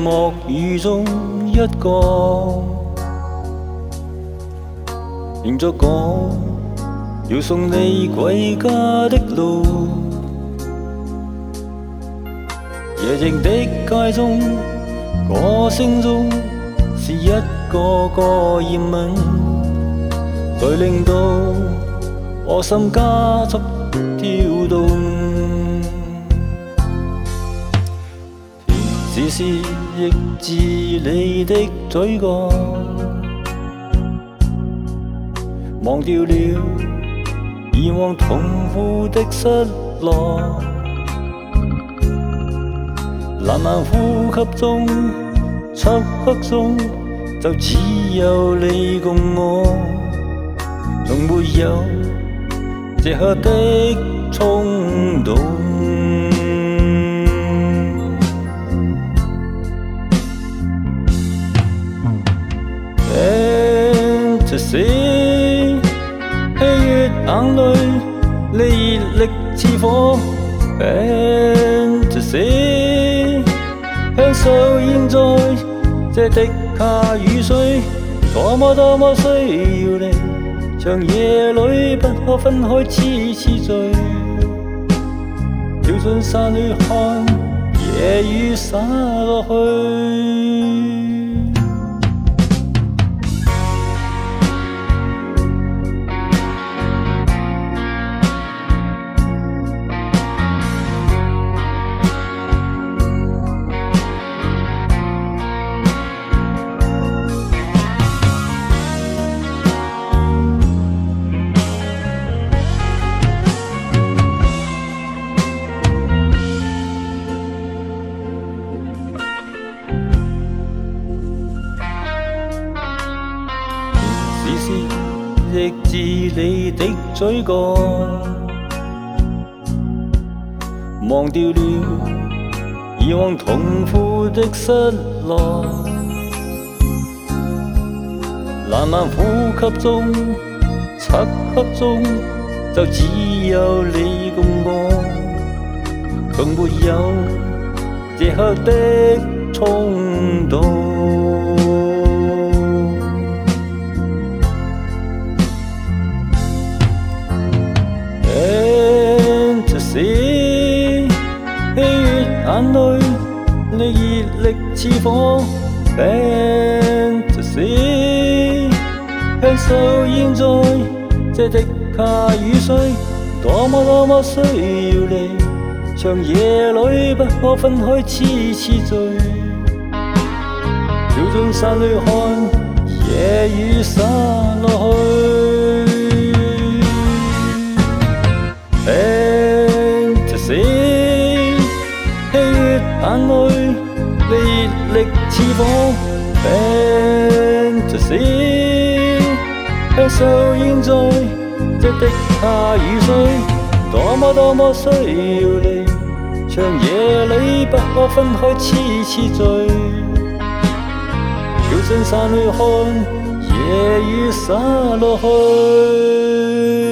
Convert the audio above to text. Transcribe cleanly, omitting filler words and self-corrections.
幕雨中一角，迎着我要送你歸家的路。夜靜的街中，歌聲中是一個個熱吻，才令到我心加速跳動。時時亦自你的嘴角，忘掉了以往痛苦的失落。藍藍呼吸中，漆黑中，就只有你共我，從沒有這刻的衝動。Fantasy， 喜悅眼淚，你熱力似火。Fantasy， 享受現在這滴下雨水，多麼需要你，長夜裏不可分開痴醉。跳進山裏看夜雨灑落去。亦自你的嘴角，忘掉了以往痛苦的失落。藍藍呼吸中，漆黑中，就只有你共我，從沒有這刻的衝動。喜悅眼淚，你熱力似火。Fantasy， 享受現在這滴下雨水，多麼需要你，長夜裏不可分開痴醉。跳進山裏看夜雨灑落去。喜悅眼淚，你熱力似火。Fantasy， 享受現在這滴下雨水，多麼需要你，長夜裏不可分開痴醉。跳進山裏看夜雨灑落去。